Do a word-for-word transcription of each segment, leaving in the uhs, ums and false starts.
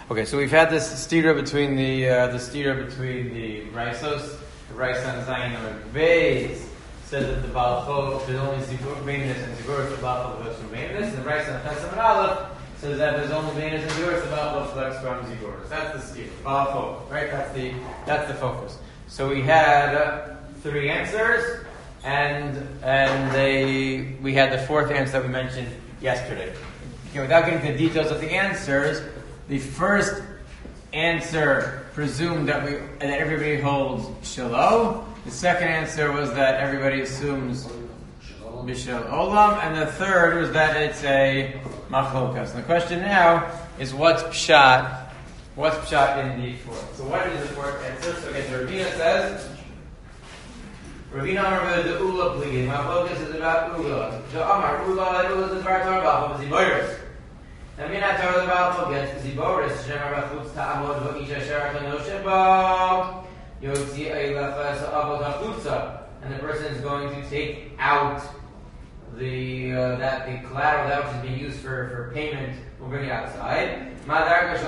Okay, so we've had this stira between the uh, the stira between the Raisos, the Raisa and Zayin and Beis says that the Baal Chov is only Zibur Beinus and Zibur the Baal Chov goes from Beinus, and the Raisa and Chesam and Aleph says that there's only Beinus and Zibur, the Baal Chov flex from Zibur. That's the stira, Baal Chov, right? That's the that's the focus. So we had uh, three answers, and and they we had the fourth answer that we mentioned yesterday. Okay, without getting into the details of the answers, the first answer presumed that we that everybody holds Shalom. The second answer was that everybody assumes Bishal Olam, and the third was that it's a Machlokas. And the question now is what's Pshat? What's Pshat in the fourth? So what is the fourth answer? So again, Ravina says, Ravina Amar the Ula pleading. Machlokas is about Ula. So Amar Ula Ula is the Bar Torah Bachov is the Moiris. And Mina Torah the Bachov gets the Boris. Shemar Bachutz Ta'amod V'Isha Sharach L'Nosheba Yotzi Eilacha Sa'avot HaChutza. And the person is going to take out the uh, that the collateral that which is being used for, for payment will bring it outside. What does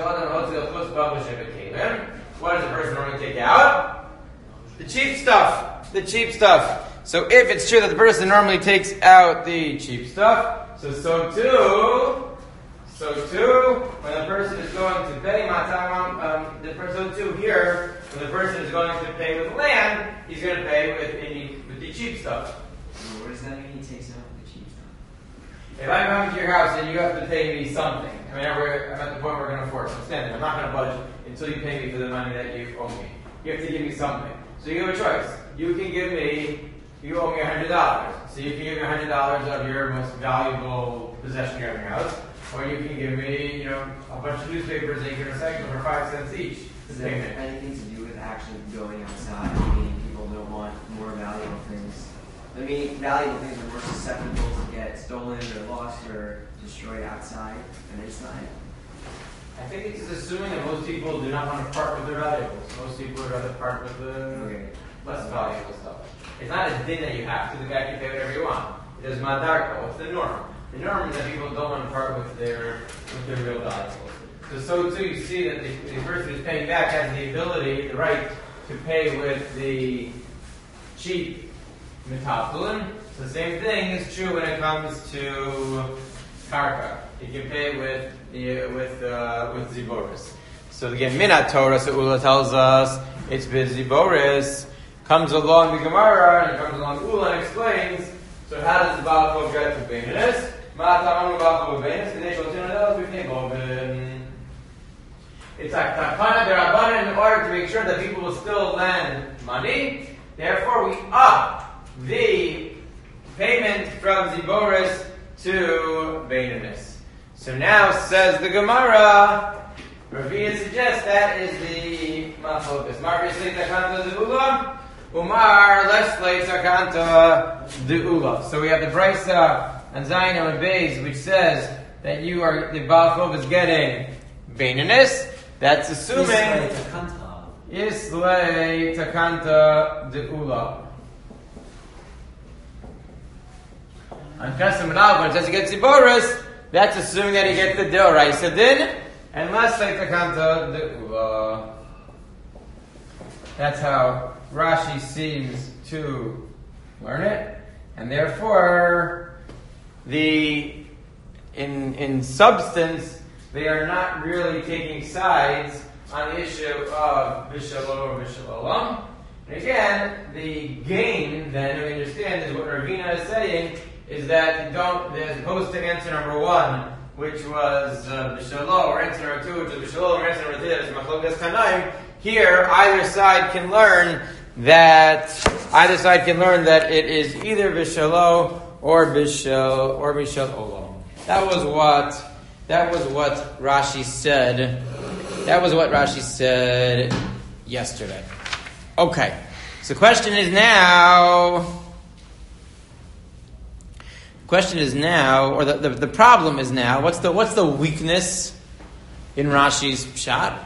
the person normally take out? The cheap stuff. The cheap stuff. So if it's true that the person normally takes out the cheap stuff, so so too, so too, when the person is going to pay matam, um, the person so too here, when the person is going to pay with land, he's going to pay with any with the cheap stuff. What does that mean? He takes out the cheap stuff. If I come to your house and you have to pay me something, I mean, we're, I'm at the point where we're going to force. I'm standing. I'm not going to budge until you pay me for the money that you owe me. You have to give me something. So you have a choice. You can give me, you owe me one hundred dollars. So you can give me one hundred dollars of your most valuable possession you have in your house. Or you can give me, you know, a bunch of newspapers that you can recycle for five cents each. Does that have anything to do with actually going outside? Meaning people don't want more valuable things. I mean, valuable things are more susceptible to get stolen or lost or destroyed outside than inside. I think it's just assuming that most people do not want to part with their valuables. Most people would rather part with the okay. less valuable stuff. It's not a din that you have to. The guy can pay whatever you want. It is madarka. What's the norm? The norm is that people don't want to part with their with their real valuables. So, so too, you see that the, the person who's paying back has the ability, the right, to pay with the cheap metaltalin. So the same thing is true when it comes to karka. You can pay with the with uh, with ziboris. So again, minat Torah, so Ula tells us it's with ziboris. Comes along the Gemara and comes along Ula and explains. So how does the Baal Chov get to Beinus? Ma'atamanu Baal Chov Beinus. Kadesh Otinadel B'nei Bovin. It's like takana derabanan in order to make sure that people will still lend money. Therefore, we up the payment from ziboris to Beinus. So now says the Gemara, Ravina suggests that is the Machlokas. Mar Yisleik Takanta the Ula, Umar Lesleik Takanta the Ula. So we have the Brisa and Zayin and Beis, which says that you are the Baal Chov is getting Beinus. That's assuming Yisleik Takanta the Ula. On Chesam and Aleph, when it says he gets Ziboris, that's assuming that he gets the Deoraisa din, and less like the Kanta the Ula. That's how Rashi seems to learn it, and therefore, the in in substance, they are not really taking sides on the issue of Bishalo or Bishalolam. And again, the gain, then, we understand, is what Ravina is saying, is that you don't, as opposed to answer number one, which was uh, Bishalo, or answer number two, which was Bishalo, or answer number three, that is Machlokas Tanaim, here, either side can learn that, either side can learn that it is either Bishalo or Bishal, or Bishal Olam. That was what, that was what Rashi said, that was what Rashi said yesterday. Okay, so the question is now, question is now, or the, the, the problem is now, what's the what's the weakness in Rashi's pshat?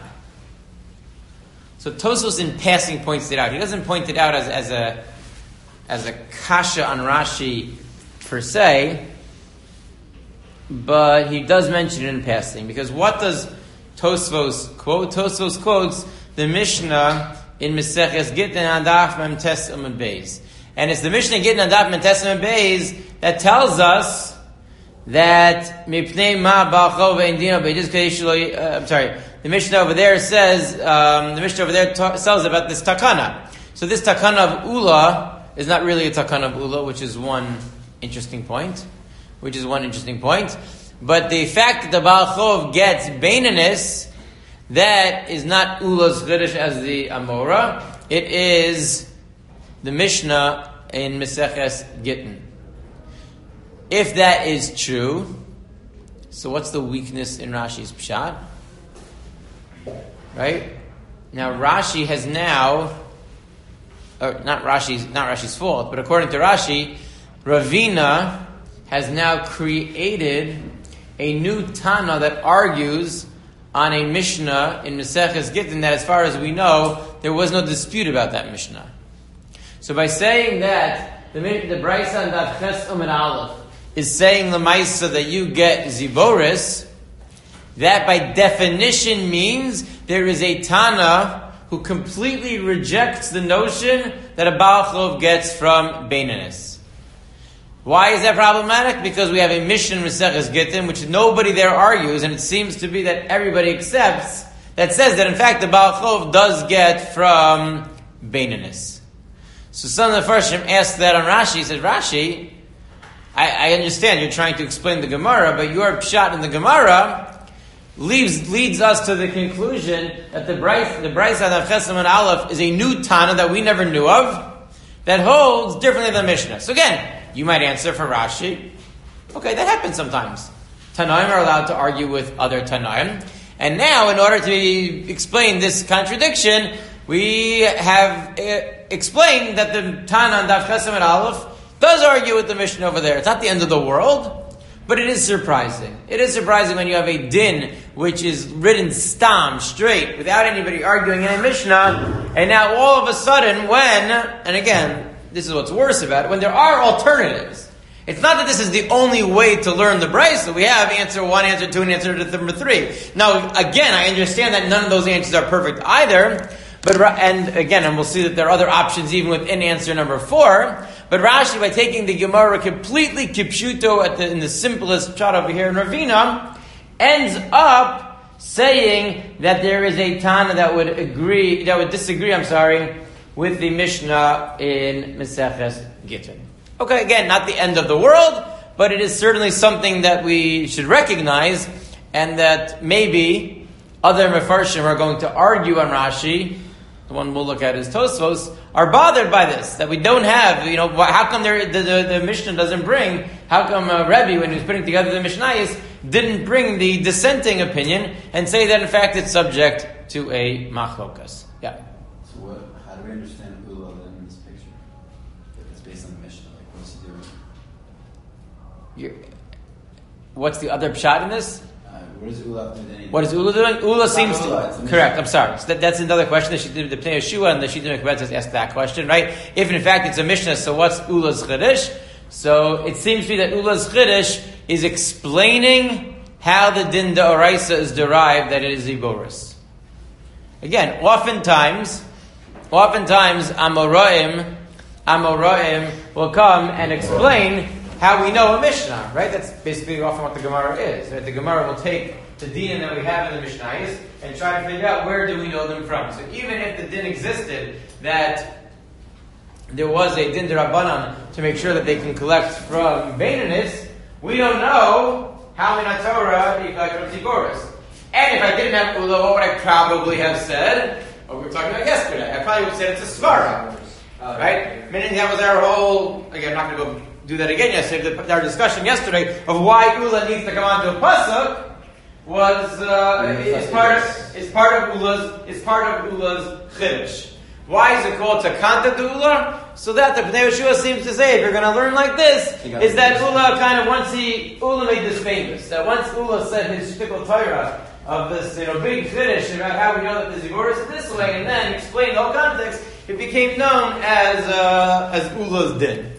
So Tosfos in passing points it out. He doesn't point it out as, as a as a kasha on Rashi per se, but he does mention it in passing. Because what does Tosfos quote. Tosfos quotes the Mishnah in Maseches Gittin and Daf Mem Tes Amud Beis. And it's the Mishnah Gittin and Daf Mem Tes Amud Beis that tells us that Mipnei Ma Ba'achov Ve'indino Be'ediz Kadesh Lo. I'm sorry. The Mishnah over there says um, the Mishnah over there ta- tells about this takana. So this takana of Ula is not really a takana of Ula, which is one interesting point. Which is one interesting point. But the fact that the Baal Chov gets Beinanis, that is not Ula's Chiddush as the Amora. It is the Mishnah in Maseches Gittin. If that is true, so what's the weakness in Rashi's Pshat? Right? Now Rashi has now, or not Rashi's, not Rashi's fault, but according to Rashi, Ravina has now created a new Tana that argues on a Mishnah in Maseches Gittin that, as far as we know, there was no dispute about that Mishnah. So by saying that the the Braisa and Daf Ches Amud Aleph is saying the Maisa that you get Ziboris, that by definition means there is a Tana who completely rejects the notion that a Baal Chov gets from Beinanis. Why is that problematic? Because we have a Mishnah in Maseches Gittin which nobody there argues, and it seems to be that everybody accepts, that says that in fact the Baal Chov does get from Beinanis. So some of the Farshim asked that on Rashi. He said, Rashi, I, I understand you're trying to explain the Gemara, but your pshat in the Gemara leaves, leads us to the conclusion that the Bryce, the Bryce of Ches Amud Aleph is a new Tana that we never knew of, that holds differently than the Mishnah. So again, you might answer for Rashi, okay, that happens sometimes. Tanaim are allowed to argue with other Tanaim. And now, in order to explain this contradiction, we have uh, explained that the Tana and Daf Ches Amud Aleph does argue with the Mishnah over there. It's not the end of the world, but it is surprising. It is surprising when you have a din which is written stam, straight, without anybody arguing in a Mishnah, and now all of a sudden when, and again, this is what's worse about it, when there are alternatives. It's not that this is the only way to learn the Brisa. We have answer one, answer two, and answer number three. Now, again, I understand that none of those answers are perfect either, but and again, and we'll see that there are other options even within answer number four. But Rashi, by taking the Gemara completely kipshuto at the, in the simplest shot over here in Ravina, ends up saying that there is a Tana that would agree, that would disagree, I'm sorry, with the Mishnah in Maseches Gittin. Okay, again, not the end of the world, but it is certainly something that we should recognize, and that maybe other Mefarshim are going to argue on Rashi. The one we'll look at is Tosfos, are bothered by this, that we don't have, you know, how come there, the, the, the Mishnah doesn't bring, how come uh, Rebbe, when he was putting together the Mishnayos, didn't bring the dissenting opinion and say that in fact it's subject to a machlokas. Yeah. So what, how do we understand Ula then in this picture? If it's based on the Mishnah, like what's he doing? You're, what's the other pshat in this? What is Ula doing? What is Ula doing? Ula it's seems Ula, to... Correct, I'm sorry. So that, that's another question. The, the Pnei Yeshua and the Shita Mekbetzes asked that question, right? If in fact it's a Mishnah, so what's Ula's Chiddush? So it seems to be that Ula's Chiddush is explaining how the Din D'Oraisa is derived, that it is Ziboris. Again, oftentimes, oftentimes Amoraim, Amoraim will come and explain how we know a Mishnah, right? That's basically often what the Gemara is. Right? The Gemara will take the din that we have in the Mishnayos and try to figure out where do we know them from. So even if the din existed that there was a din d'Rabbanan to make sure that they can collect from Beinanis, we don't know how in a Torah you collect from Ziboris. And if I didn't have Ula, what would I probably have said? What we were talking about yesterday. I probably would have said it's a Svara. Uh, right? Meaning that was our whole, again, I'm not going to go do that again yesterday, but our discussion yesterday of why Ula needs to come onto a pasuk was uh, is part of is part of Ula's is part of Ula's chiddush. Why is it called Takanta de Ula? So that the Pnei Yeshua seems to say, if you're going to learn like this, is that Ula kind of once he Ula made this famous. That once Ula said his shtickle Torah of this, you know, big chiddush about how we know that the Ziboris is this way, and then explain the whole context, it became known as uh, as Ula's din.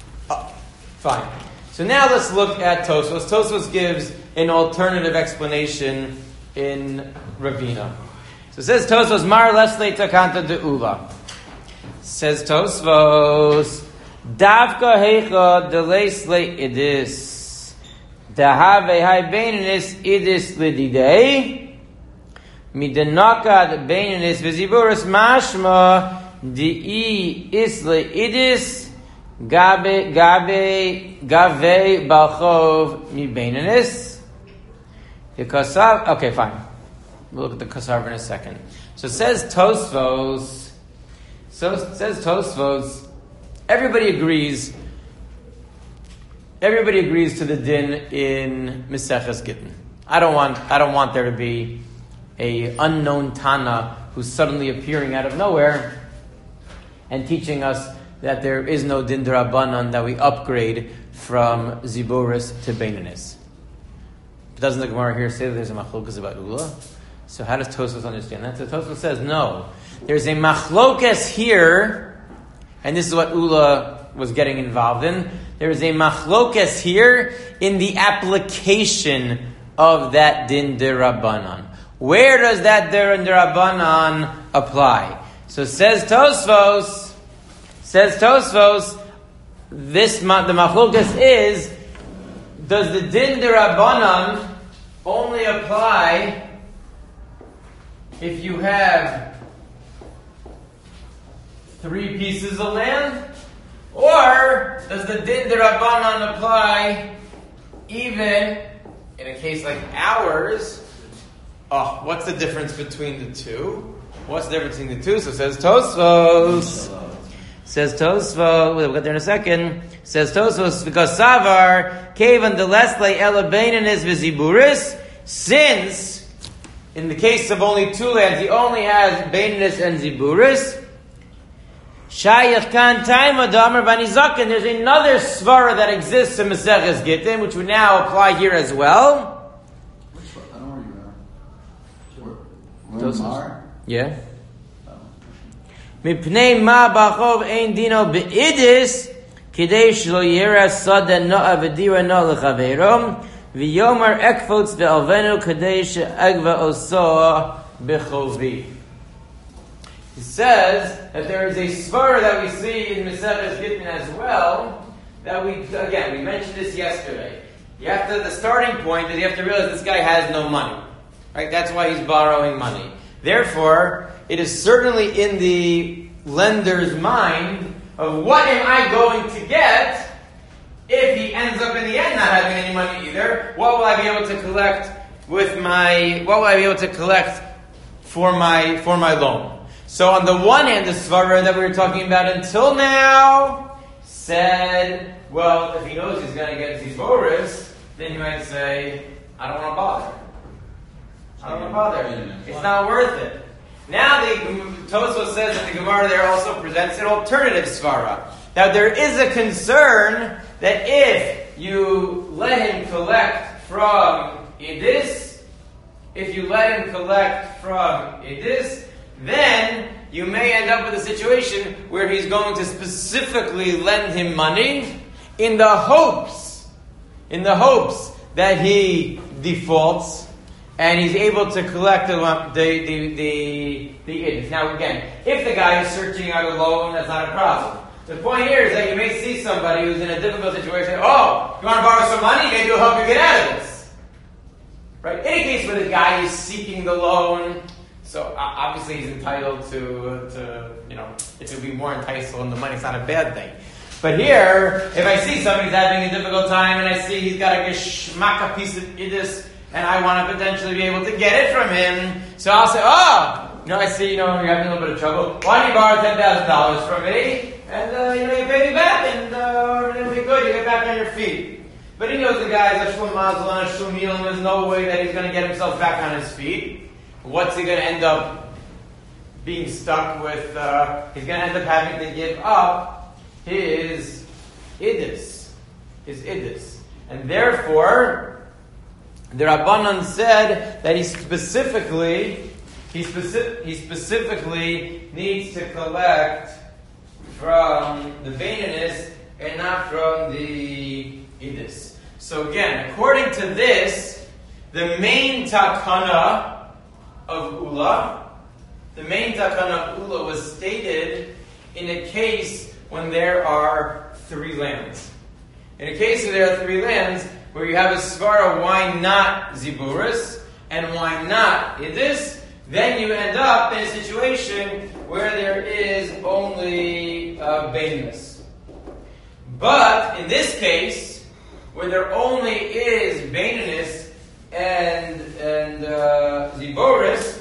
Fine. So now let's look at Tosfos. Tosfos gives an alternative explanation in Ravina. So it says Tosfos Mar Lesle Takanta de Ula. Says Tosfos Davka Heicha de Lesle Idis Dahave Hai Beininis Idis Lididei Midanaka Beininis Viziburis Mashma Di Isle Idis Gabe Gabe Gave Balchov Mi Beininis. The Kasav. Okay, fine. We'll look at the Kasav in a second. So it says Tosfos. So it says Tosfos. Everybody agrees. Everybody agrees to the din in Maseches Gittin. I don't want. I don't want there to be a unknown Tana who's suddenly appearing out of nowhere and teaching us that there is no din d'Rabbanan, that we upgrade from Ziboris to Beinanis. Doesn't the Gemara here say that there's a machlokas about Ula? So how does Tosfos understand that? So Tosfos says, no. There's a machlokas here, and this is what Ula was getting involved in. There is a machlokas here in the application of that din d'Rabbanan. Where does that din d'Rabbanan apply? So says Tosfos, says Tosfos, this the machlokas is, does the din d'Rabbanan only apply if you have three pieces of land? Or does the din d'Rabbanan apply even in a case like ours? Oh, what's the difference between the two? What's the difference between the two? So says Tosfos. Says Tosfos, we'll get there in a second. Says Tosfos, because Savar, Kevan de Lesle Elabainanis Viziburis, since in the case of only two lands, he only has Bainanis and Ziburis. Shayach Kan Taima Damar Banizakin, there's another svara that exists in Maseches Gittin, which we now apply here as well. Which one? I don't know where you are. Where, where Mar? Yeah. Mipnei ma bachov ein dino beidis kidei shlo yera sada no'a v'dira no lechaverom v'yomar ekfotz ve'alvenu kidei she'egva oso b'chovi. He says that there is a svara that we see in Maseches Gittin as well, that we, again, we mentioned this yesterday. You have to, the starting point is you have to realize this guy has no money. Right? That's why he's borrowing money. Therefore, it is certainly in the lender's mind of what am I going to get if he ends up in the end not having any money either. What will I be able to collect with my? What will I be able to collect for my for my loan? So on the one hand, the svara that we were talking about until now said, well, if he knows he's going to get Ziboris, then he might say, I don't want to bother. I don't want to bother. It's not worth it. Now the Tosfos says that the Gemara there also presents an alternative svara. Now there is a concern that if you let him collect from Idis, if you let him collect from Idis, then you may end up with a situation where he's going to specifically lend him money in the hopes, in the hopes that he defaults and he's able to collect the the the the, the idis. Now again, if the guy is searching out a loan, that's not a problem. The point here is that you may see somebody who's in a difficult situation. Oh, you want to borrow some money? Maybe we'll help you get out of this. Right? In a case where the guy is seeking the loan, so uh, obviously he's entitled to to you know it would be more enticing and the money's not a bad thing. But here, if I see somebody's having a difficult time and I see he's got a geschmack piece of idis, and I want to potentially be able to get it from him, so I'll say, oh, you know, I see, you know, you're having a little bit of trouble. Why don't you borrow ten thousand dollars from me, and uh, you know, you pay me back, and uh, it'll be good. You get back on your feet. But he knows the guy's a shul mazel and a shul meal, and there's no way that he's going to get himself back on his feet. What's he going to end up being stuck with? Uh, he's going to end up having to give up his idis, his idis, and therefore. The Rabbanan said that he specifically, he, speci- he specifically needs to collect from the Bainanis and not from the Idis. So again, according to this, the main takana of Ula, the main takana of Ula was stated in a case when there are three lands. In a case where there are three lands, where you have a svara, why not Ziburis, and why not Idis, then you end up in a situation where there is only uh, Baininus. But in this case, where there only is Baininus and, and uh, Ziburis,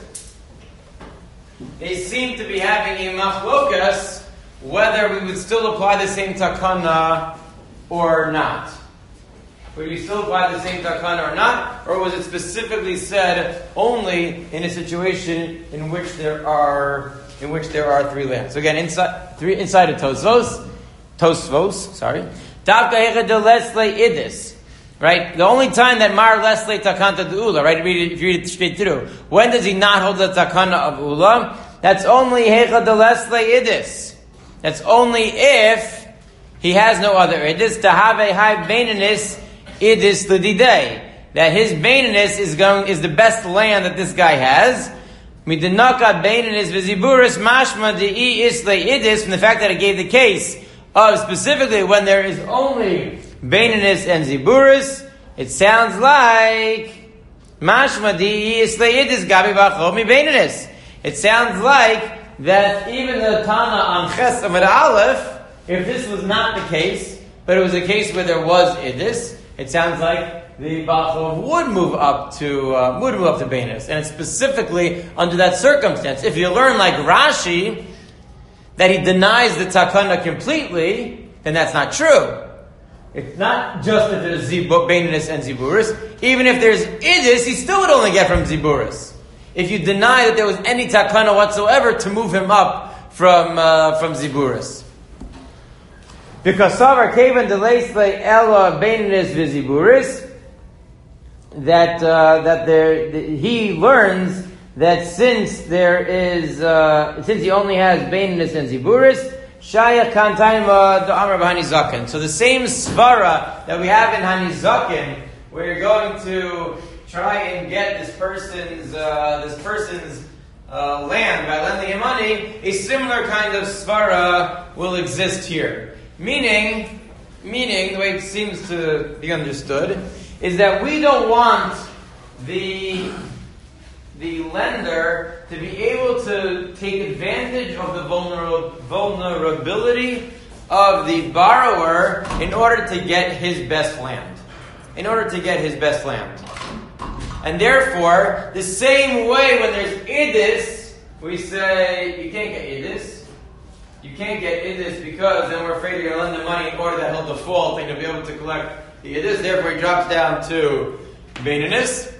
they seem to be having a machlokas whether we would still apply the same takana or not. Would we still apply the same takana or not? Or was it specifically said only in a situation in which there are in which there are three lands? So again, inside three inside of Tosvos, Tosvos, sorry. Davka hechad lesle idis. Right? The only time that Mar lesle takanta de Ula, right? Read it, if you read it straight through. When does he not hold the takana of Ula? That's only hechad lesle idis. That's only if he has no other idis. To have a high baininus idis lididei. That his baininus is going is the best land that this guy has. Midinaka baininus viziburis mashma dei isle idis. From the fact that it gave the case of specifically when there is only baininus and ziburis, it sounds like mashma dei isle idis gabi bachomi baininus. It sounds like that even the Tana on Ches Amid Aleph, if this was not the case, but it was a case where there was Idis, it sounds like the Bachov would move up to uh, would move up to Bainis, and it's specifically under that circumstance. If you learn like Rashi that he denies the Takana completely, then that's not true. It's not just that there's Bainis and Ziburis. Even if there's Idis, he still would only get from Ziburis. If you deny that there was any takana whatsoever to move him up from uh, from Ziburis. Because Savar Kavan Deleisle Ella Baininus Viziburis, that uh, that there that he learns that since there is uh, since he only has Baininus and Ziburis, Shaya Kantaima the Amar Hanizakin. So the same svara that we have in Hanizakin, where you're going to try and get this person's uh, this person's uh, land by lending him money, a similar kind of svara will exist here. Meaning, meaning the way it seems to be understood is that we don't want the the lender to be able to take advantage of the vulner- vulnerability of the borrower in order to get his best land. In order to get his best land. And therefore, the same way when there's idis, we say, you can't get idis. You can't get idis because then we're afraid you're going to lend the money in order that he'll default and you'll be able to collect the idis. Therefore, he drops down to baininus.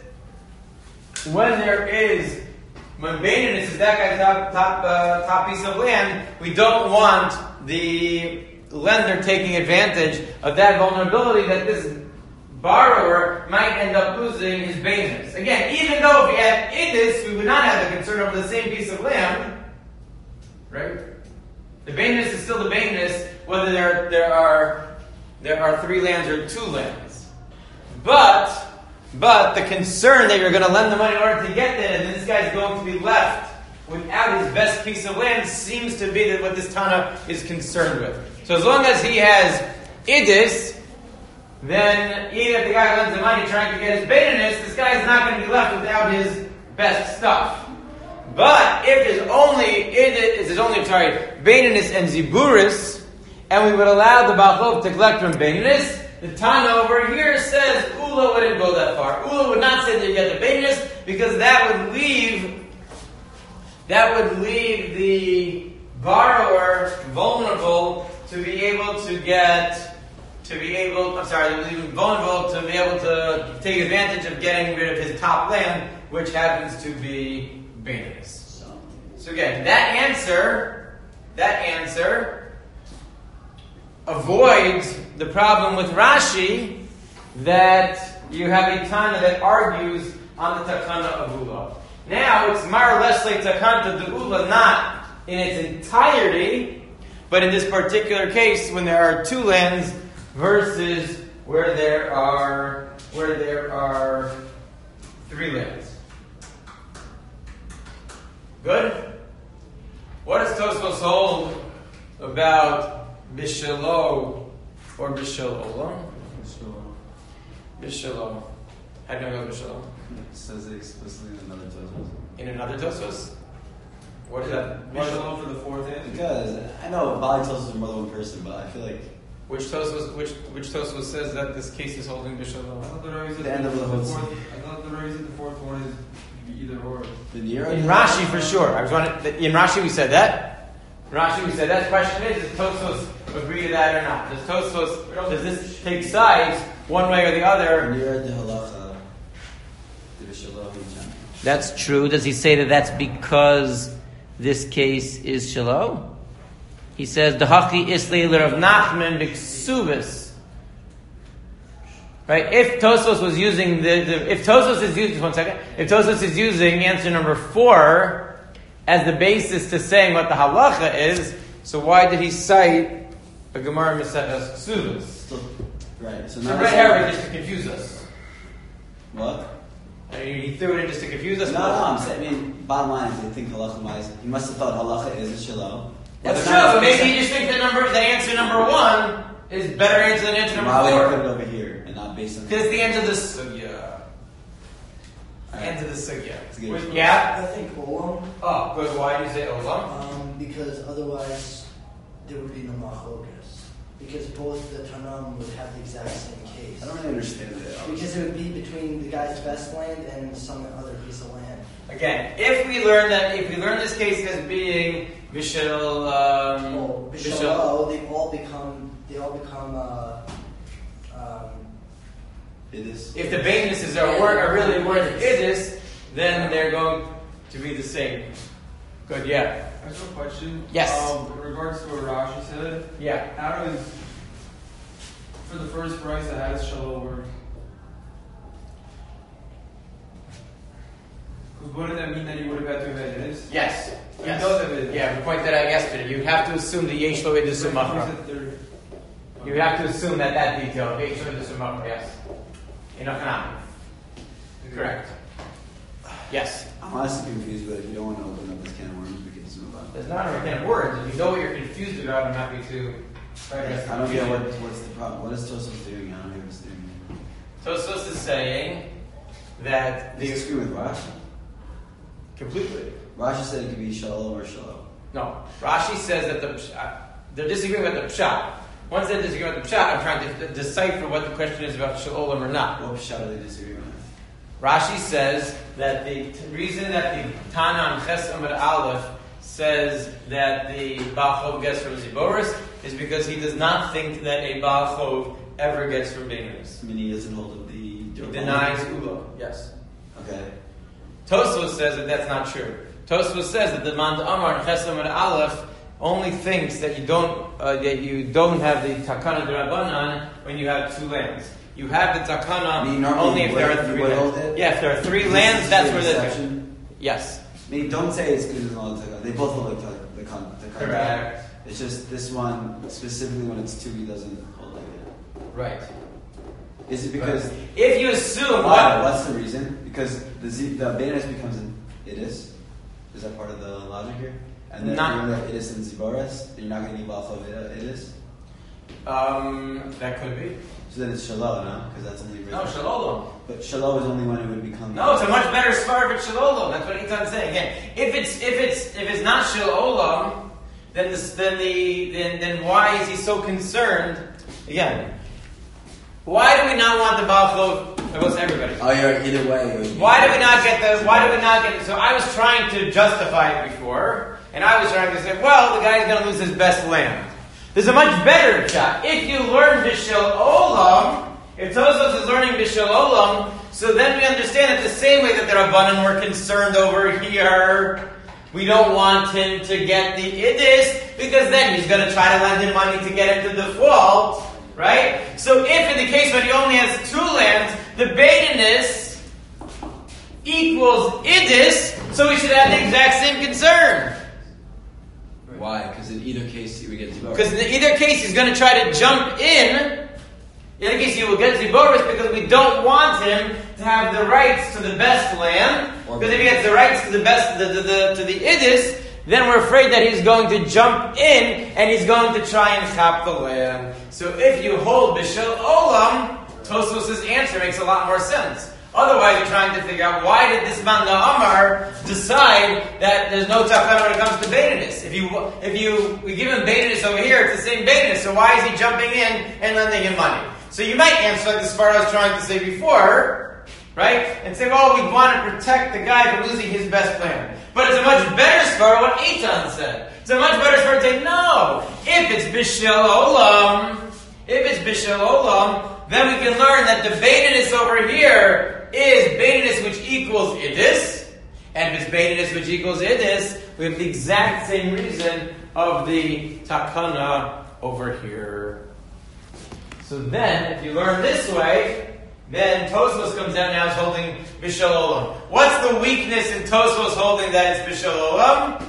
When there is, when baininus is that guy's top, top, uh, top piece of land, we don't want the lender taking advantage of that vulnerability that this borrower might end up losing his baininus. Again, even though if we had idis, we would not have a concern over the same piece of land, right? The baininus is still the baininus, whether there there are there are three lands or two lands. But but the concern that you're going to lend the money in order to get there, and this guy's going to be left without his best piece of land, seems to be that what this Tana is concerned with. So as long as he has idis, then even if the guy lends the money trying to get his baininus, this guy is not going to be left without his best stuff. But if there's only if there's only sorry baininus and ziburis, and we would allow the Bachov to collect from baininus, the Tana over here says Ula wouldn't go that far. Ula would not say that you get the baininus because that would leave that would leave the borrower vulnerable to be able to get. To be able, I'm sorry, to be vulnerable to be able to take advantage of getting rid of his top land, which happens to be baininus. So again, that answer, that answer avoids the problem with Rashi that you have a Tana that argues on the Takana of Ula. Now it's Mar Lesle Takanta de Ula, not in its entirety, but in this particular case when there are two lands versus where there are where there are three lands. Good? What does Tosfos hold about Bishalo or Bishalola? Bishalo. How do you know Bishalo? It says it explicitly in another Tosfos. In another Tosfos? What is that? What is Bishalo for the fourth end. Because I know Bali Tosfos are more than one person, but I feel like Which Tosfos? Which which Tosfos says that this case is holding I Bishalo? thought the reason The end of the whole fourth. I thought the reason the fourth one is either or. the Nero. In Rashi, for sure. I was wondering. In Rashi, we said that. In Rashi, we said that. The question is: does Tosfos agree to that or not? Does Tosfos? Does this take sides one way or the other? Nero de halacha, the Bishalo in general. That's true. Does he say that that's because this case is Shiloh? He says, "Dehaki isleiler of Nachman b'ksubis." Right? If Tosfos was using the, the if Tosfos is using one second, if Tosfos is using answer number four as the basis to saying what the halacha is, so why did he cite a Gemara Maseches Ksubis? So, right. So It's now a red herring just to confuse us. What? I mean, he threw it in just to confuse us. No, no, I'm saying. I mean, bottom line is, they think halacha wise. He must have thought halacha is a Shiloh. That's But true, not- but maybe you just think that number, that answer number one is better answer than answer number Why would he put four. it over here and not based on? Because it's the end of the sugya. Alright. End of the sugya. It's good. Wait, Yeah? I think Olam, Oh, good. Why do you say olam? um, because otherwise there would be no machlokas. Because both the Tanam would have the exact same case. I don't really understand it. Because it would be between the guy's best land and some other piece of land. Again, if we learn that, if we learn this case as being Bishal, um, Well, Bishal, Bishalo, they all become, they all become, uh, um, It is. if the basenesses are word are really word idis, then they're going to be the same. Good, yeah, I have a question. Yes. Um, in regards to what Rashi said, yeah. how does for the first price that has Shalom work? Because wouldn't that mean that he would have had to have had his? Yes. He Yes. does have his. Yeah, we pointed out yesterday. You have to assume the yesh lo idis umachra. You have to assume that that detail, yesh lo idis umachra, yes. In Achanami. Correct. Yes. I'm honestly confused, but if you don't want to open up this can of worms, we can just move on. There's not a can of words. If you know what you're confused about, I'm happy to try to get I don't get what, what's the problem. What is Tosfos doing? I don't know what's doing. Tosfos is saying that They the disagree with Rashi. completely. Rashi said it could be Shalom or Shalom. No, Rashi says that the pshat, they're disagreeing about the pshat. Once they're disagreeing about the pshat, I'm trying to decipher what the question is about shalom or not. What Pshat are they disagreeing with? Rashi says that the t- reason that the Tana on Ches Amud Aleph says that the Baal Chov gets from Ziboris is because he does not think that a Baal Chov ever gets from Beinus. I mean, he doesn't hold of the. He denies Ula. Yes. Okay. Tosfos says that that's not true. Tosfos says that the Mand Amar on Ches Amud Aleph only thinks that you don't uh, that you don't have the Takana D'Rabbanan when you have two lands. You have the Takana I mean, normally only if you there would- are you three would lands. hold it. Yeah, if there are three This lands, is that's the where they're. exception. Yes. I mean, don't say it's because it's all Takana. They both hold like the the con the con- Correct. It's just this one specifically when it's two, he doesn't hold like it. Right. Is it because If you assume why? what? What's the reason? Because the Z, the Beinus becomes an idis. Is that part of the logic here? And then Not- you're going to have idis and ziboris. Then you're not going to need Baal Chov idis. Um, that could be. So then it's shalom, no? Because that's only No, shalom. But shalom is only when it would become. No, it's a much better svar if it's shalom. That's what Eitan's saying. Again, if it's if it's if it's not shalom, then this, then the then then why is he so concerned? Again, why do we not want the Baal Chov? It goes to everybody. Oh, you're either way. it would be- Why do we not get the? Why do we not get? So I was trying to justify it before, and I was trying to say, well, the guy's going to lose his best land. There's a much better shot. If you learn Bishel Olam, if Tosfos is learning Bishel Olam, so then we understand it the same way that the Rabbanan were concerned over here. We don't want him to get the Idis, because then he's going to try to lend him money to get him to default, right? So if in the case when he only has two lands, the Beinus equals Idis, so we should have the exact same concern. Why? Because in either case, you would get ziboris. Because in either case, he's going to try to jump in. In case you will get Ziboris because we don't want him to have the rights to the best land. Because if he gets the rights to the best, the, the, the, to the Idis, then we're afraid that he's going to jump in and he's going to try and chop the land. So if you hold Bishel Olam, Tosfos' answer makes a lot more sense. Otherwise, you're trying to figure out why did this man Amar decide that there's no takana when it comes to Beinidus? If you if you we give him Beinidus over here, it's the same Beinidus. So why is he jumping in and lending him money? So you might answer like the Sfara I was trying to say before, right? And say, well, we want to protect the guy from losing his best plan. But it's a much better Sfara what Eitan said. It's a much better Sfara to say, no, if it's Bishel Olam, if it's Bishel Olam, then we can learn that the Beinidus over here is Beinidus which equals Idis, and if it's Beinidus which equals Idis, we have the exact same reason of the Takana over here. So then, if you learn this way, then Tosfos comes down now as holding Bishel Olam. What's the weakness in Tosfos holding that it's Bishel Olam?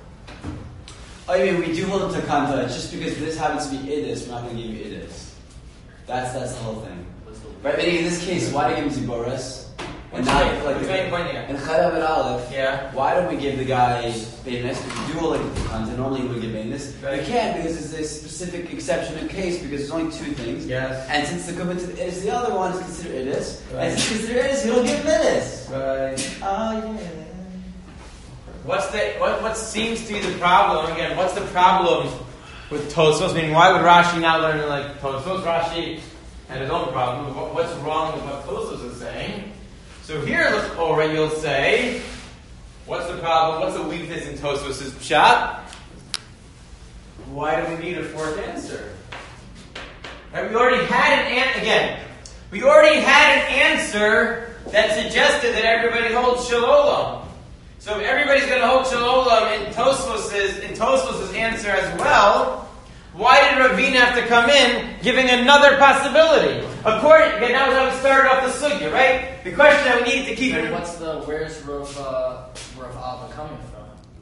I mean, we do hold it to Kanta. It's just because this happens to be Idis, we're not going to give you Idis. That's that's the whole thing. Right, but in this case, why do we give him Ziboris? And not like Which way pointing at? in Chadav and Aleph. Yeah. Why don't we give the guy Beinidus? Because we do hold it to Kanta. Normally we would give Beinidus. Right. We can't because it's a specific exception in case because there's only two things. Yes. And since the commitment is the other one is considered Idis, Right. and since it's considered Idis, we don't give Beinidus. Right. Oh yeah. What's the what what seems to be the problem? Again, what's the problem with Tosfos? I mean, why would Rashi now learn like Tosfos? Rashi had his own problem. What, what's wrong with what Tosfos is saying? So here, look, or you'll say, what's the problem? What's the weakness in Tosfos' pshat? Why do we need a fourth answer? Right, we already had an answer. Again, we already had an answer that suggested that everybody holds Shalom. So if everybody's going to hold Shalom in Tosfos' in Tosfos' answer as well, why did Ravina have to come in giving another possibility? According, again, that was how we started off the sugya, right? The question that we need to keep in. What's the where's Rav uh, Rav Abba coming from?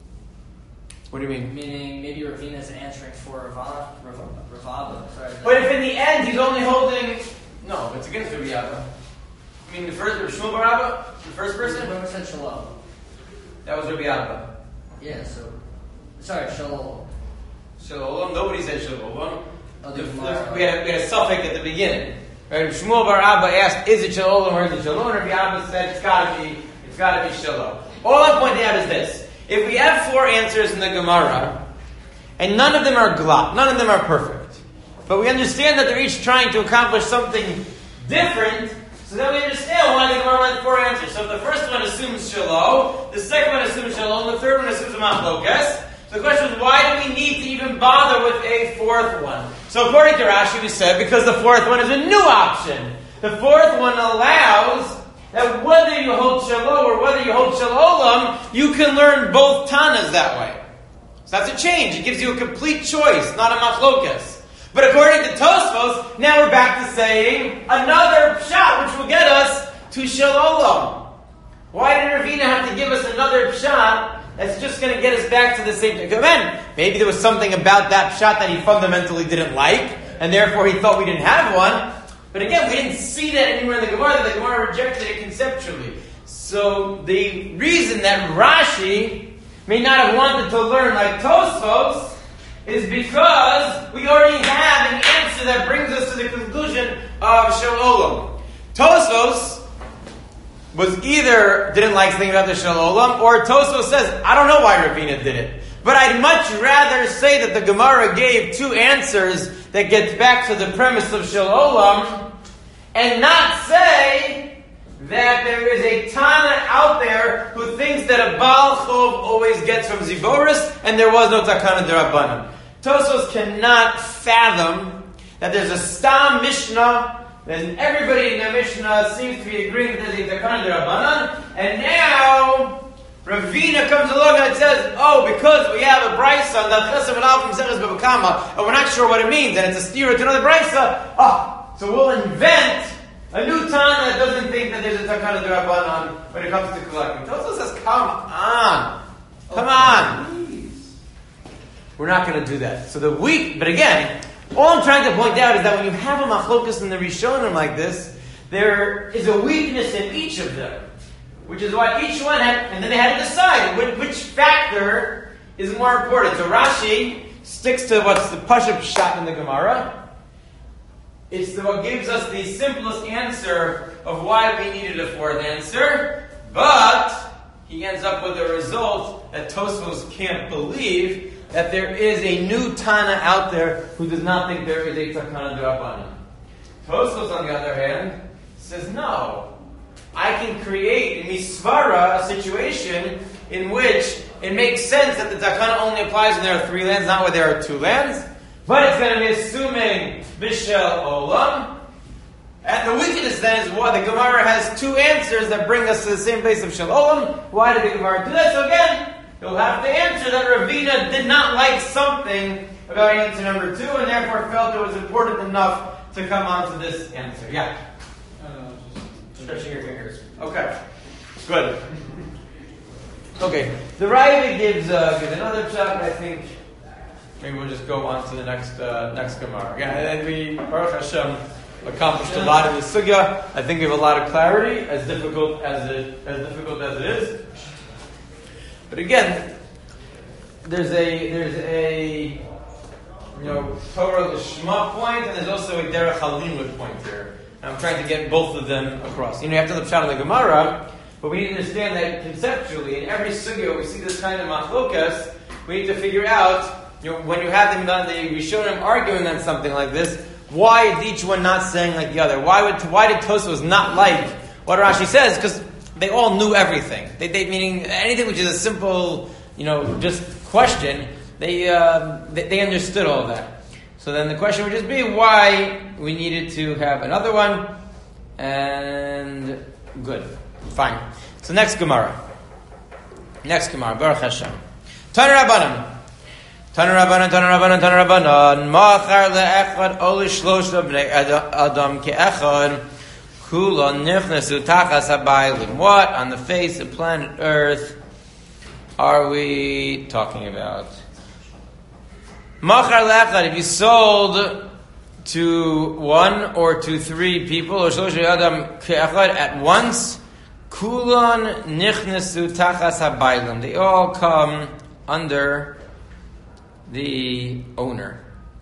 What do you mean? Meaning maybe Ravina's answering for Rav Rav, Rav Abba. Sorry. But if in the end he's only holding, no, it's against Rabbi Abba. I mean the first Shmuel Bar Abba, the first person. Whoever said Shalom. That was Rabbi Abba. Yeah. So sorry, Shalom. Shalom. Nobody said Shalom. Oh, The- the the- Gemara. we had we had a suffix at the beginning. Right? Shmuel Bar Abba asked, "Is it Shalom or is it Shalom?" Rabbi Abba said, "It's got to be. It's got to be Shalom." All I'm pointing out is this: if we have four answers in the Gemara, and none of them are glot, none of them are perfect, but we understand that they're each trying to accomplish something different. So then we understand why the Gemara had four answers. So if the first one assumes Shalom, the second one assumes Shalom, the third one assumes Machlokas. So the question is, why do we need to even bother with a fourth one? So according to Rashi, we said, because the fourth one is a new option. The fourth one allows that whether you hold Shalom or whether you hold Shalom, you can learn both Tanas that way. So that's a change. It gives you a complete choice, not a Machlokas. But according to Tosfos, now we're back to saying another pshat, which will get us to Shalom. Why did Ravina have to give us another pshat that's just going to get us back to the same thing? Again, maybe there was something about that pshat that he fundamentally didn't like, and therefore he thought we didn't have one. But again, we didn't see that anywhere in the Gemara, that the Gemara rejected it conceptually. So the reason that Rashi may not have wanted to learn like Tosfos is because we already have an answer that brings us to the conclusion of Shalom. Tosfos was either didn't like something about the Shalom, or Tosfos says, I don't know why Ravina did it. But I'd much rather say that the Gemara gave two answers that gets back to the premise of Shalom, and not say that there is a Tana out there who thinks that a Baal Chov always gets from Ziboris, and there was no Takana D'Rabbanan. Tosfos cannot fathom that there's a Stam Mishnah, and everybody in the Mishnah seems to be agreeing that there's a Takana D'Rabbanan, and now Ravina comes along and it says, oh, because we have a Brisa on the Chesed and Al from Seches B'Bakama, and we're not sure what it means, and it's a steer to another Brisa, ah, so we'll invent a new Tana that doesn't think that there's a Takana D'Rabbanan when it comes to collecting. Tosfos says, come on, come on. We're not going to do that. So the weak, but again, All I'm trying to point out is that when you have a machlokas in the Rishonim like this, there is a weakness in each of them, which is why each one had, and then they had to decide which, which factor is more important. So Rashi sticks to what's the Pashup shot in the Gemara. It's the, what gives us the simplest answer of why we needed a fourth answer, but he ends up with a result that Tosfos can't believe, that there is a new Tana out there who does not think there is a Takana D'Rabbanan. Tosfos, on the other hand, says no. I can create in Misvara a situation in which it makes sense that the Takana only applies when there are three lands, not when there are two lands. But it's going to be assuming Bishel Olam. And the weakness then is why the Gemara has two answers that bring us to the same place of Shel Olam. Why did the Gemara do that? So again, you'll have to answer that Ravina did not like something about answer number two, and therefore felt it was important enough to come on to this answer. Yeah? I don't know, just Stretching your fingers. Okay. Good. Okay. The Raya gives, uh, gives another shot, I think. Maybe we'll just go on to the next uh, next Gemara. Yeah, and we, Baruch Hashem, accomplished a lot in the sugya. I think we have a lot of clarity, as difficult as it as difficult as it is. But again, there's a there's a you know Torah Lishma point, and there's also a Derech Halimud point here. And I'm trying to get both of them across. You know, you have to look at the Gemara, but we need to understand that conceptually, in every sugya we see this kind of machlokas. We need to figure out. You know, when you have them done, the Rishonim arguing on something like this, why is each one not saying like the other? Why would why did Tosfos not like what Rashi says? Because they all knew everything. They, they meaning anything which is a simple, you know, just question. They, uh, they they understood all of that. So then the question would just be why we needed to have another one. And good, fine. So next Gemara, next Gemara, Baruch Hashem, Tana Rabbanan. Tana Rabbanan, Tana Rabbanan, Tana Rabbanan. Machar le'echad oli shlosha b'nei adam ke'echad kula nichnesu tachas habaylim. What on the face of planet Earth are we talking about? Machar le'echad, if you sold to one or to three people, or shlosha adam ke'echad at once, kulan nichnesu tachas habaylim. They all come under the owner.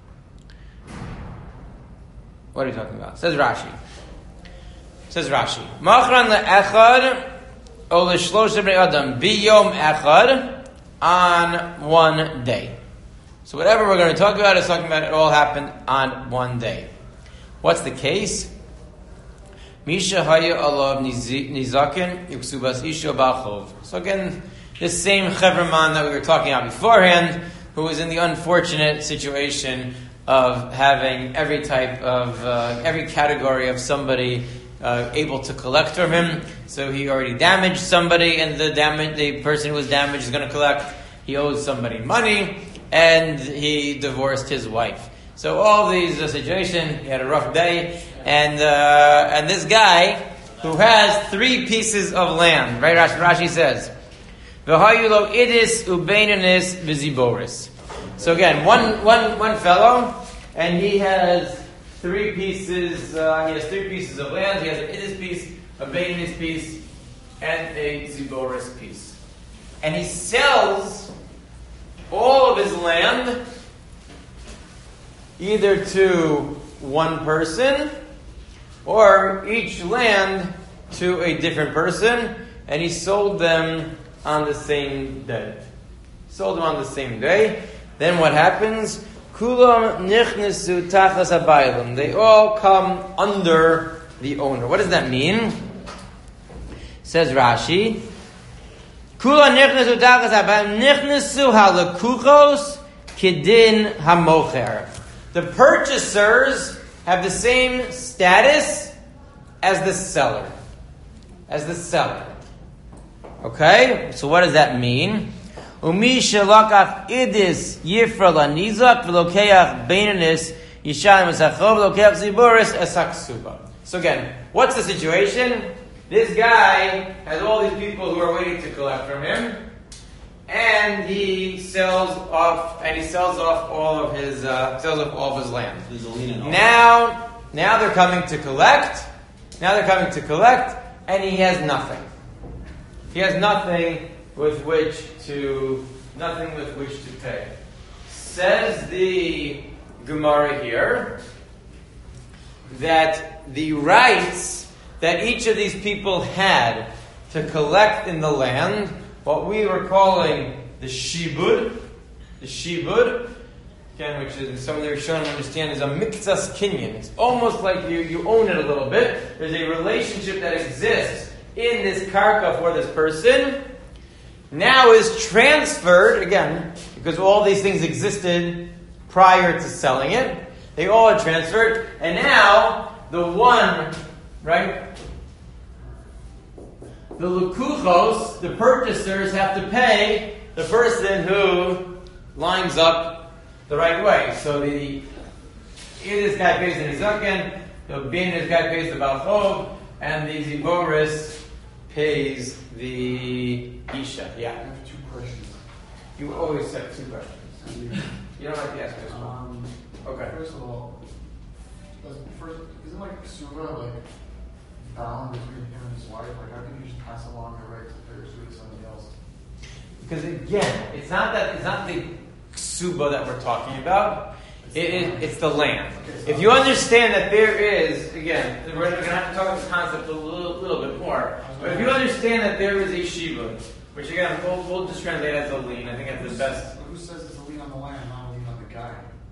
What are you talking about? Says Rashi. Says Rashi. Machran le'echad o l'shlosh b'nei adam biyom echad, on one day. So whatever we're going to talk about is talking about it all happened on one day. What's the case? Misha haya alav nizakin yuksubas isha b'achov. So again, this same chevraman that we were talking about beforehand, who was in the unfortunate situation of having every type of, uh, every category of somebody uh, able to collect from him. So he already damaged somebody, and the damage, the person who was damaged is going to collect. He owes somebody money, and he divorced his wife. So all these uh, situations, he had a rough day, and uh, and this guy who has three pieces of land, right? Rashi, Rashi says, V'hayulo idis ubeinanis v'ziboris. So again, one, one, one fellow, and he has three pieces. Uh, he has three pieces of land. He has an idis piece, a beinanis piece, and a ziboris piece. And he sells all of his land either to one person or each land to a different person, and he sold them on the same day. Sold them on the same day. Then what happens? Kulam nichnesu tachas habaylim. They all come under the owner. What does that mean? Says Rashi. Kulam nichnesu tachas habaylim. Nichnesu halakuchos kidin hamocher. The purchasers have the same status as the seller. As the seller. Okay, so what does that mean? Umi shelakach idis yifra lanizak v'lokeach beinanis yishalim esachov v'lokeach ziboris esaksuba. So again, what's the situation? This guy has all these people who are waiting to collect from him, and and he sells off, and he sells off all of his, uh, sells off all of his land. There's a lien and all. Now, now they're coming to collect. Now they're coming to collect, and he has nothing. He has nothing with which to, nothing with which to pay. Says the Gemara here that the rights that each of these people had to collect in the land, what we were calling the shibud, the shibud, again, which is some of the Rishonim understand is a mikzas kinyan. It's almost like you, you own it a little bit. There's a relationship that exists in this karka for this person. Now is transferred, again, because all these things existed prior to selling it. They all are transferred. And now, the one, right? The lukuchos, the purchasers, have to pay the person who lines up the right way. So the this guy pays the nizaken, the bin this guy pays the balchov, and the ziboris pays the isha. Yeah. I have two questions. You always have two questions. You don't have to ask just one. Um, Okay. First of all, does, first, isn't like ksuba like bound between him and his wife? Like, how can you just pass along the right to pay your ksuba to somebody else? Because again, it's not that it's not the ksuba that we're talking about. It is it's the land. If you understand that there is, again, we're going to have to talk about this concept a little, little bit more. But if you understand that there is a shiva, which again we'll, we'll just translate as a lien. I think that's the best. But who says it's a lien on the land, not a lien on the guy?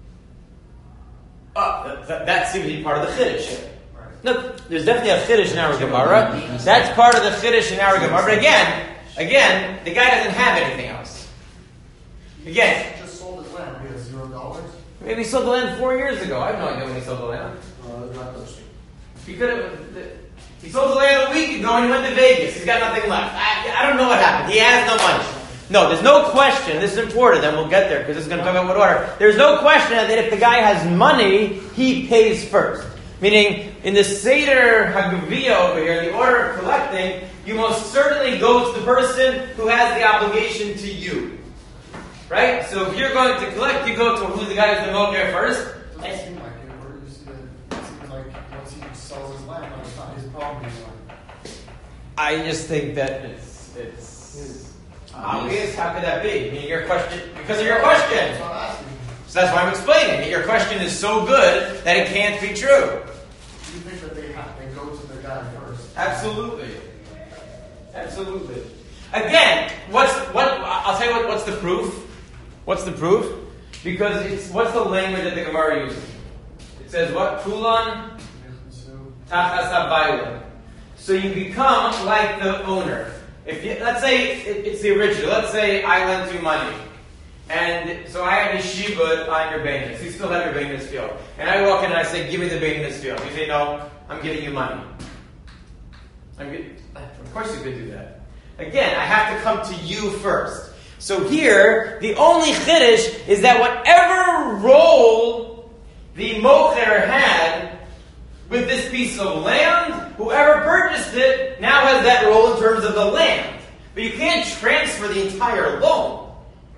Oh, that, that, that seems to be part of the chiddush. Right. No, there's definitely a chiddush in our Gemara. That's part of the chiddush in our Gemara. But again, again, the guy doesn't have anything else. Again, He just sold his land. He has zero dollars. maybe he sold the land four years ago. I have no idea when he sold the land. Uh, not those two. He could have. He sold the land a week ago and he went to Vegas. He's got nothing left. I, I don't know what happened. He has no money. No, there's no question. This is important. Then we'll get there because this is going to talk about what order. There's no question that if the guy has money, he pays first. Meaning, in the Seder Hagaviyah over here, the order of collecting, you most certainly go to the person who has the obligation to you. Right? So if you're going to collect, you go to who's the guy who's the moker first. It doesn't seem like it. Or you see that it seems like once he sells his land, like, it's not his problem anymore. I just think that it's it's obvious. How could that be? I mean, your question because of your question. That's what I'm asking. So that's why I'm explaining it. Your question is so good that it can't be true. Do you think that they have, they go to the guy first? Absolutely, absolutely. Again, what's what? I'll tell you what. What's the proof? What's the proof? Because it's what's the language that the Gemara uses? It says what? Kulan tachas habayla. So you become like the owner. If you, let's say it, it's the original. Let's say I lent you money, and so I have a shibud on your bainus. You still have your bainus field, and I walk in and I say, "Give me the bainus field." You say, "No, I'm giving you money." I'm get, of course, you could do that. Again, I have to come to you first. So here, the only chiddush is that whatever role the mocher had with this piece of land, whoever purchased it now has that role in terms of the land. But you can't transfer the entire loan.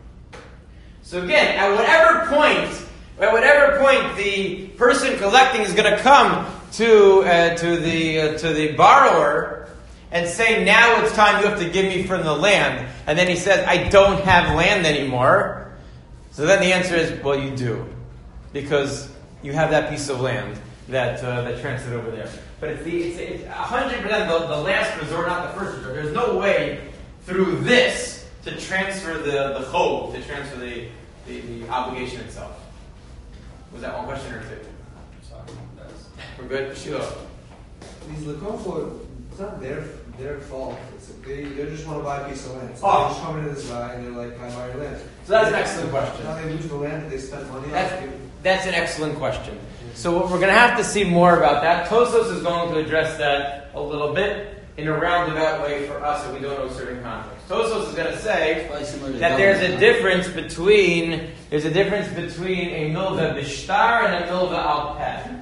So again, at whatever point, at whatever point the person collecting is going to come to uh, to the uh, to the borrower and say, now it's time you have to give me from the land. And then he says, I don't have land anymore. So then the answer is, well, you do. Because you have that piece of land that uh, that transferred over there. But it's the it's, it's one hundred percent the, the last resort, not the first resort. There's no way through this to transfer the, the chov, to transfer the, the, the obligation itself. Was that one question or two? Sorry, that's- We're good? Sure. These Lakofo, it's not their their fault. It's they they just want to buy a piece of land. So Oh. they just come into this guy and they're like, "Can I buy your land?" So that's an excellent question. Now they lose the land that they spent money on. That's, that's an excellent question. So what we're going to have to see more about that. Tosos is going to address that a little bit in a roundabout way for us if we don't know certain context. Tosos is going to say Probably similar to that there's a government. difference between there's a difference between a milva bishtar and a milva al peh.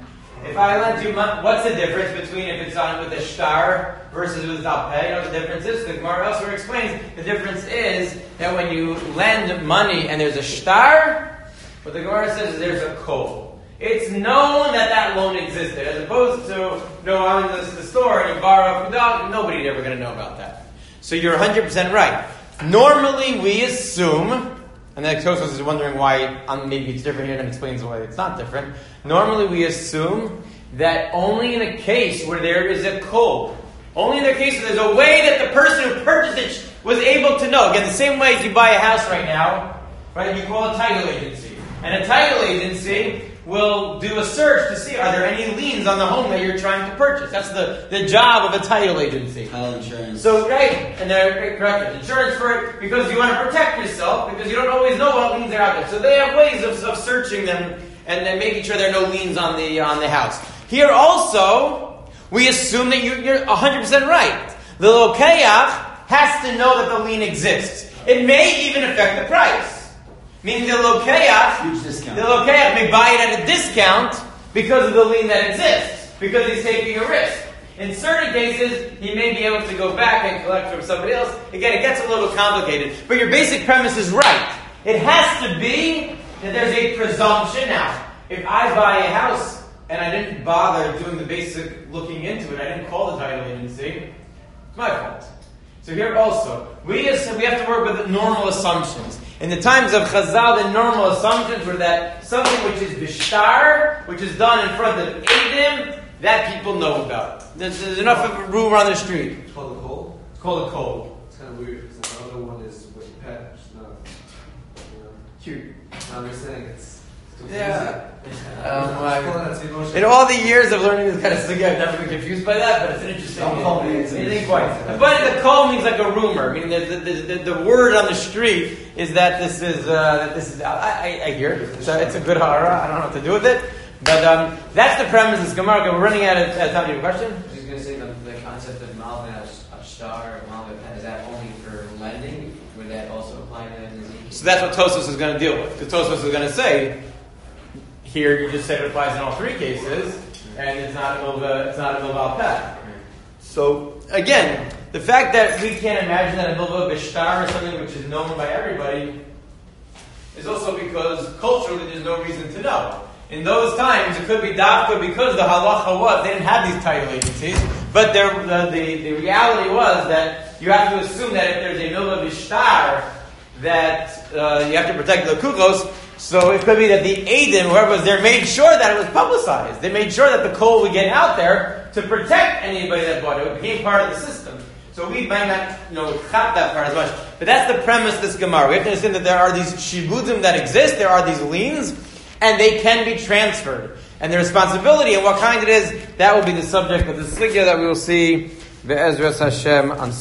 If I lend you money, what's the difference between if it's on with a shtar versus with al peh? You know what the difference is? The Gemara elsewhere explains the difference is that when you lend money and there's a shtar, what the Gemara says is there's a kol. It's known that that loan existed, as opposed to, no, I'm in the, the store and you borrow from dog, nobody's ever going to know about that. So you're one hundred percent right. Normally we assume, and then Tosfos is wondering why, um, maybe it's different here, and explains why it's not different. Normally we assume that only in a case where there is a kol, only in a case where there's a way that the person who purchased it was able to know. Again, the same way as you buy a house right now, right? You call a title agency. And a title agency will do a search to see, are there any liens on the home that you're trying to purchase? That's the, the job of a title agency. Title insurance. So, right, and they're correct. Insurance for it because you want to protect yourself because you don't always know what liens are out there. So they have ways of, of searching them and then making sure there are no liens on the on the house. Here also, we assume that you, you're one hundred percent right. The lokeach has to know that the lien exists. It may even affect the price. Meaning the lokeach, Huge discount. the lokeach may buy it at a discount because of the lien that exists, because he's taking a risk. In certain cases, he may be able to go back and collect from somebody else. Again, it gets a little complicated, but your basic premise is right. It has to be that there's a presumption. Now, if I buy a house and I didn't bother doing the basic looking into it, I didn't call the title agency, it's my fault. So here also, we, assume, we have to work with normal assumptions. In the times of Chazal, the normal assumptions were that something which is bishtar, which is done in front of Eidim, that people know about. There's, there's enough of a room on the street. It's called a coal. It's called a code. It's kind of weird because the other one is with pet. It's not, you know, Cute. I understand it's. it's Yeah. confusing. Um, I I- call that emotion. In all the years of learning this kind of thing, I've never been confused by that, but it's an interesting. Don't call me, it's an Anything interesting- quite. But the call means like a rumor. Meaning the the, the, the word on the street is that this is uh, that this is. I, I, I hear it. So it's a good hara. I don't know what to do with it, but um, that's the premise of this Gemara. We're running out of uh, time. Do you have a question? I was just going to say the, the concept of Malvin Ashtar or Malvin Pet, is that only for lending? Would that also apply to Ezekiel? So that's what Tosfos is going to deal with. Because Tosfos is going to say, here you just said it applies in all three cases, and it's not a milva, it's not a milva pet. So again, the fact that we can't imagine that a milva bishtar is something which is known by everybody is also because culturally there's no reason to know. In those times, it could be dafka because the halacha was they didn't have these title agencies, but there, the, the the reality was that you have to assume that if there's a milva bishtar, that uh, you have to protect the kukos. So it could be that the Eidim, whoever was there, made sure that it was publicized. They made sure that the coal would get out there to protect anybody that bought it. It became part of the system. So we might not, you know, chop that part as much. But that's the premise of this Gemara. We have to understand that there are these shibudim that exist, there are these liens, and they can be transferred. And the responsibility and what kind it is, that will be the subject of the sugya that we will see, Be'ezras Hashem, on